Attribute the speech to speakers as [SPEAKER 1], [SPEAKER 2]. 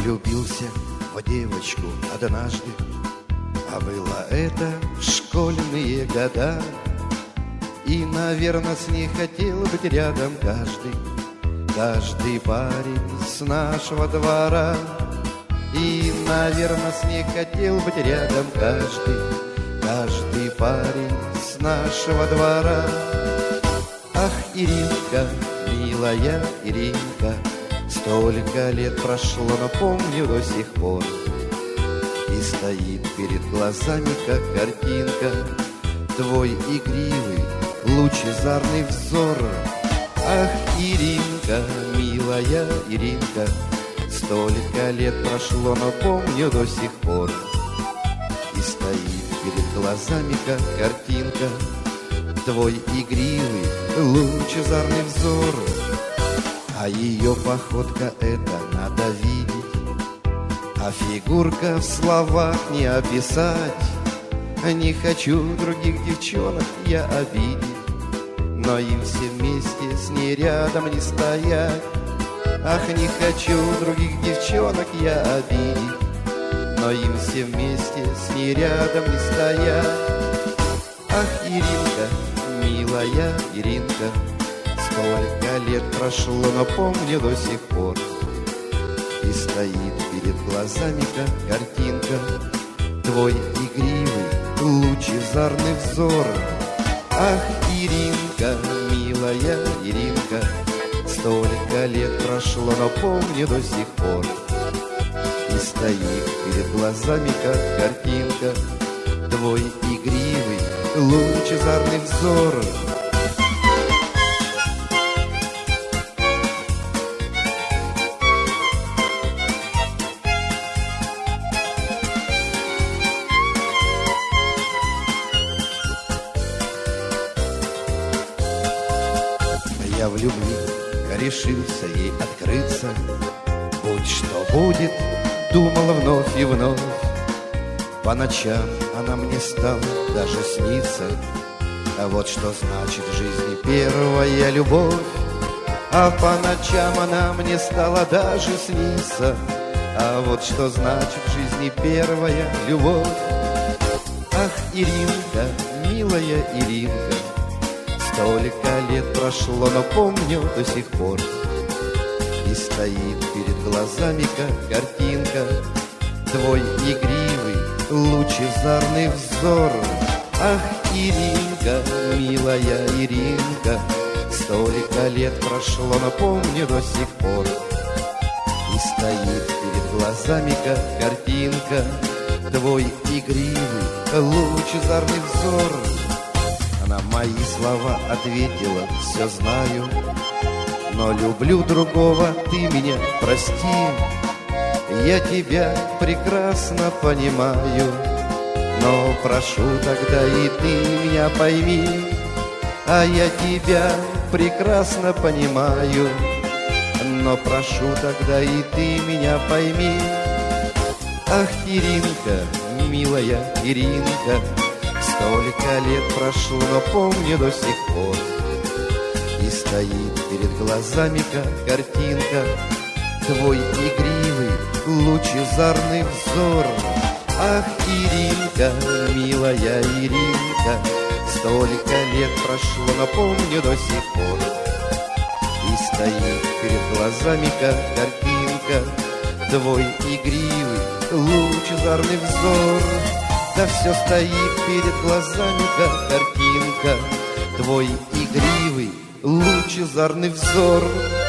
[SPEAKER 1] влюбился в девочку однажды, а было это в школьные года. И, наверное, с ней хотел быть рядом каждый парень с нашего двора. И, наверное, с ней хотел быть рядом каждый парень с нашего двора. Ах, Иринка, милая Иринка, столько лет прошло, но помню до сих пор. И стоит перед глазами, как картинка, твой игривый, лучезарный взор. Ах, Иринка, милая Иринка, столько лет прошло, но помню до сих пор. И стоит перед глазами, как картинка, твой игривый, лучезарный взор. А ее походка это надо видеть, а фигурка в словах не описать. Не хочу других девчонок я обидеть, но им все вместе с ней рядом не стоять. Ах, не хочу других девчонок я обидеть, но им все вместе с ней рядом не стоять. Ах, Иринка, милая Иринка, сколько лет прошло, но помню до сих пор. И стоит перед глазами, как картинка, твой игривый, лучезарный взор. Ах, Иринка, милая Иринка, столько лет прошло, но помню до сих пор. И стоит перед глазами, как картинка, твой игривый, лучезарный взор. Я в любви решился ей открыться. Будь что будет, думала вновь и вновь. По ночам она мне стала даже сниться. А вот что значит в жизни первая любовь. А по ночам она мне стала даже сниться. А вот что значит в жизни первая любовь. Ах, Иринка, милая Иринка, столько лет прошло, но помню до сих пор. И стоит перед глазами, как картинка, твой игривый, лучезарный взор. Ах, Иринка, милая Иринка, столько лет прошло, но помню до сих пор. И стоит перед глазами, как картинка, твой игривый, лучезарный взор. На мои слова ответила: все знаю, но люблю другого, ты меня прости. Я тебя прекрасно понимаю, но прошу тогда и ты меня пойми. А я тебя прекрасно понимаю, но прошу тогда и ты меня пойми. Ах, Иринка, милая Иринка, столько лет прошло, но помню до сих пор. И стоит перед глазами, как картинка, твой игривый, лучезарный взор. Ах, Иринка, милая Иринка, столько лет прошло, но помню до сих пор. И стоит перед глазами, как картинка, твой игривый, лучезарный взор. Да все стоит перед глазами, как картинка, твой игривый, лучезарный взор.